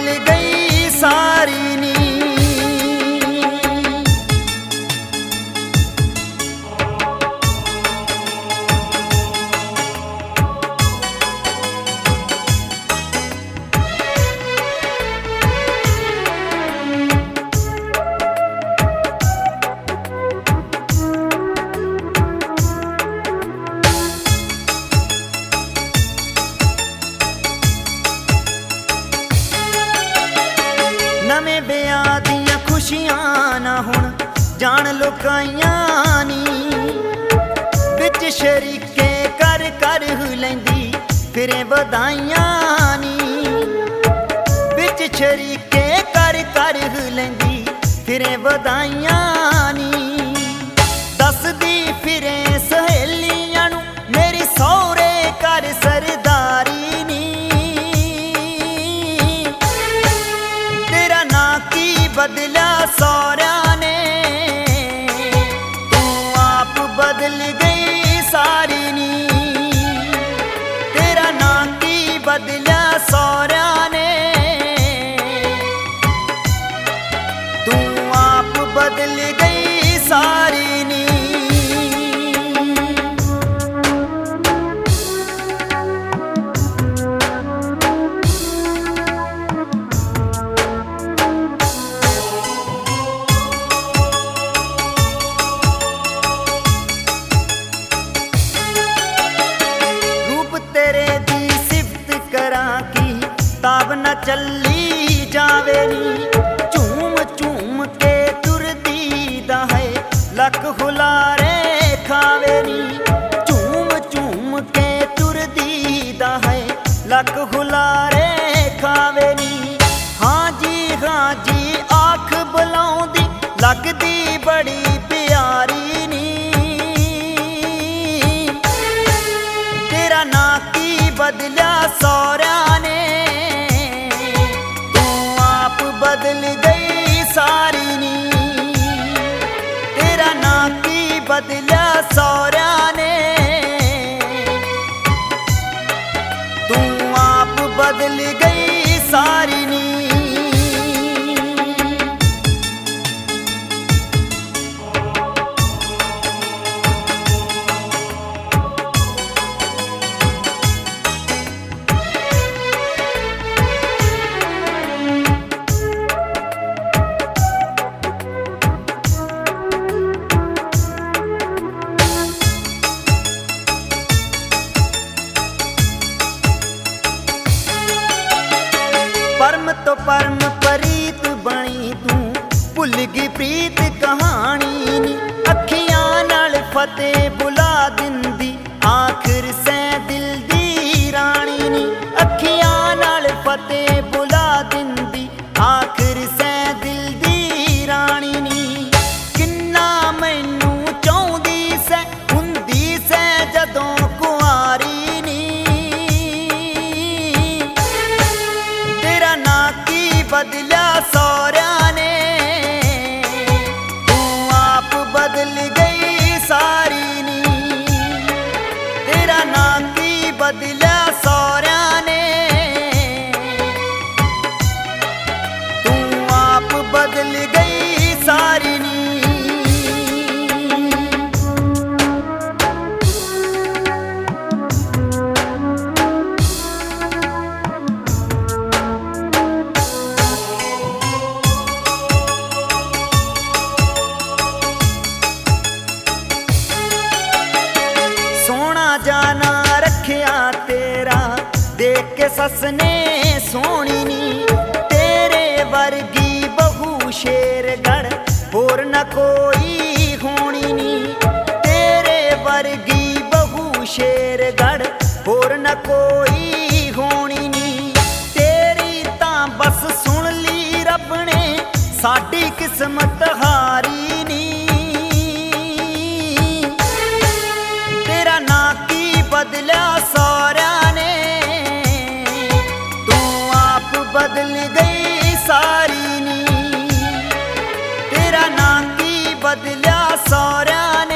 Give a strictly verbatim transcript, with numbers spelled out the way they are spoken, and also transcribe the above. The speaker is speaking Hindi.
बदल गई सारी नी। नवें ब्याह दियां खुशियां ना हुण जान लुकाइयां नी, बिच शरीके कर कर लैंदी फिरे बधाइयां नी, बिच शरीके कर कर लैंदी फिरे बधाइयां नी। दसदी फिरे सहेलियां नू मेरी सौरे कर सरदारी नी, बदला सौरा ने तू आप बदल गई सारी नी। तेरा ना की बदला सौरा ने तू आप बदल गई सारी नी। ताब न चली जावे नी, झूम झूम के तुरदी दा है लक हुलारे खावे नी, झूम झूम के तुरदी दा है लक हुलारे खावे नी। हाँ जी हाँ जी आख बुलाउंदी लगदी बड़ी प्यारी नी, तेरा ना की बदला सौरा ने बदल गई सारी नी। तेरा ना की बदला सौरा ने तू आप बदल गई सारी नी। परम तो परम परीत बनी तू भुल गई प्रीत कहानी नी, अखियां नाल फतेह बुला दिंदी आखिर से दिल दी रानी नी, अखियां नाल फतेह बुला दिंदी आखिर से दिल दी रानी नी। किन्ना मैनू चाहुंदी से हुंदी से जदों कुआरी नी, तेरा ना की बदला सौरा ने तू आप बदल गई सारी नी। तेरा ना की बदला सौरा ने तू आप बदल गई सारी नी। जाना रखिया तेरा देख के सस ने सोनी नी, तेरे वर्गी बहु शेरगढ़ होर न कोई होनी नी, तेरे वर्गी बहु शेरगढ़ होर न कोई होनी नी। तेरी तां बस सुन ली रब ने साडी किस्मत हारी नी, तेरा ना की बदला सौरा ने तू आप बदल गई सारी नी। तेरा ना की बदला सौरा